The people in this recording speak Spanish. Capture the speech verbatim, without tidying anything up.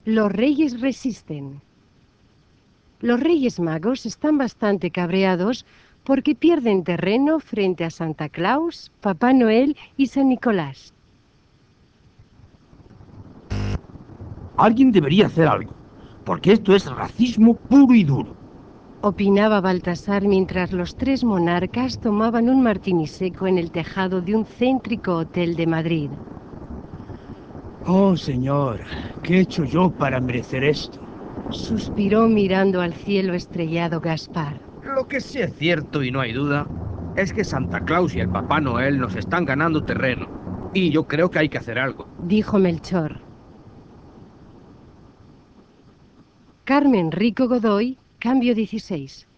Los reyes resisten. Los Reyes Magos están bastante cabreados porque pierden terreno frente a Santa Claus, Papá Noel y San Nicolás. Alguien debería hacer algo, porque esto es racismo puro y duro. Opinaba Baltasar mientras los tres monarcas tomaban un martini seco en el tejado de un céntrico hotel de Madrid. Oh, señor, ¿qué he hecho yo para merecer esto? Suspiró mirando al cielo estrellado Gaspar. Lo que sí es cierto y no hay duda es que Santa Claus y el Papá Noel nos están ganando terreno. Y yo creo que hay que hacer algo. Dijo Melchor. Carmen Rico Godoy, cambio dieciséis.